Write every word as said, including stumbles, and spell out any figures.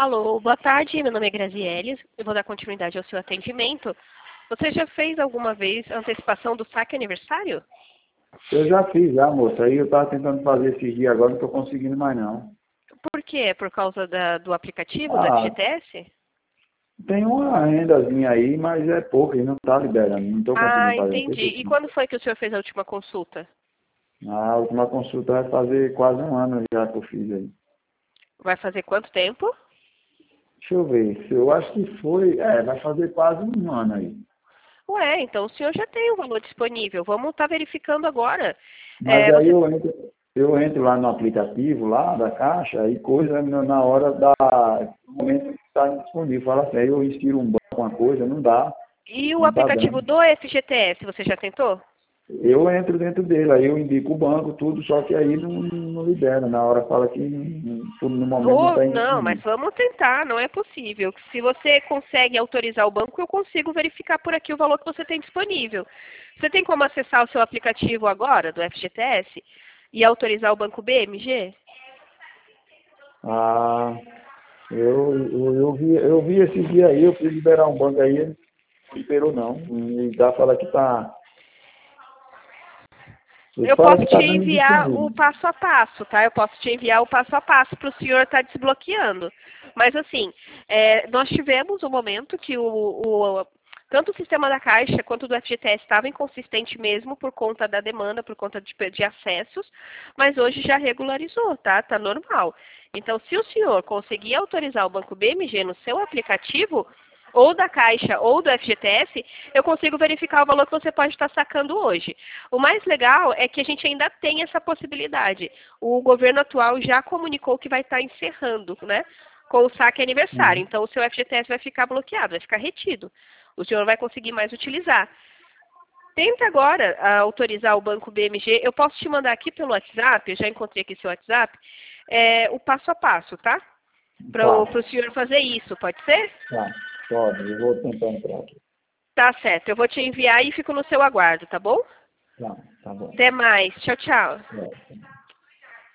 Alô, boa tarde, meu nome é Graziele, eu vou dar continuidade ao seu atendimento. Você já fez alguma vez a antecipação do saque aniversário? Eu já fiz, já, moça. Aí eu estava tentando fazer esses dias agora, não estou conseguindo mais, não. Por quê? Por causa da- do aplicativo, do Ah, F G T S? tem uma rendazinha aí, mas é pouca e não está liberando. Não estou conseguindo Ah, fazer. Não sei entendi. E por quê. quando foi que o senhor fez a última consulta? A última consulta vai fazer quase um ano já que eu fiz aí. Vai fazer quanto tempo? Deixa eu ver. se Eu acho que foi. É, vai fazer quase um ano aí. Ué, então o senhor já tem o valor disponível. Vamos estar verificando agora. Mas É, aí você... eu entro, eu entro lá no aplicativo, lá da Caixa, e coisa na na hora da. No momento que está disponível. Fala assim, aí eu insiro um banco, uma coisa, não dá, E o não está dando. aplicativo do F G T S, você já tentou? Eu entro dentro dele, aí eu indico o banco, tudo, só que aí não, não libera. Na hora fala que não- não- no momento não Ou, está não, mas indisponível. vamos tentar, não é possível. Se você consegue autorizar o banco, eu consigo verificar por aqui o valor que você tem disponível. Você tem como acessar o seu aplicativo agora, do F G T S, e autorizar o banco B M G? Ah, eu, eu, eu, vi, eu vi esse dia aí, eu fui liberar um banco aí, ele não liberou não. E já fala que tá. Ele Eu fala posso que te tá dando enviar o indisponível. passo a passo, tá? Eu posso te enviar o passo a passo para o senhor estar desbloqueando. Mas assim, é, nós tivemos um momento que o, o- tanto o sistema da Caixa quanto do F G T S estava inconsistente mesmo por conta da demanda, por conta de, de acessos, mas hoje já regularizou, tá? Tá normal. Então, se o senhor conseguir autorizar o Banco B M G no seu aplicativo, ou da Caixa ou do F G T S, eu consigo verificar o valor que você pode estar sacando hoje. O mais legal é que a gente ainda tem essa possibilidade. O governo atual já comunicou que vai estar encerrando, né, com o saque aniversário. Uhum. Então, o seu F G T S vai ficar bloqueado, vai ficar retido. O senhor não vai conseguir mais utilizar. Tenta agora ah, autorizar o Banco B M G. Eu posso te mandar aqui pelo WhatsApp, eu já encontrei aqui seu WhatsApp, é, o passo a passo, tá? Para Tá, o senhor fazer isso, pode ser? tá, pode, eu vou tentar entrar aqui. Tá certo, eu vou te enviar e fico no seu aguardo, tá bom? Tá, tá bom. Até mais. Tchau, tchau. É.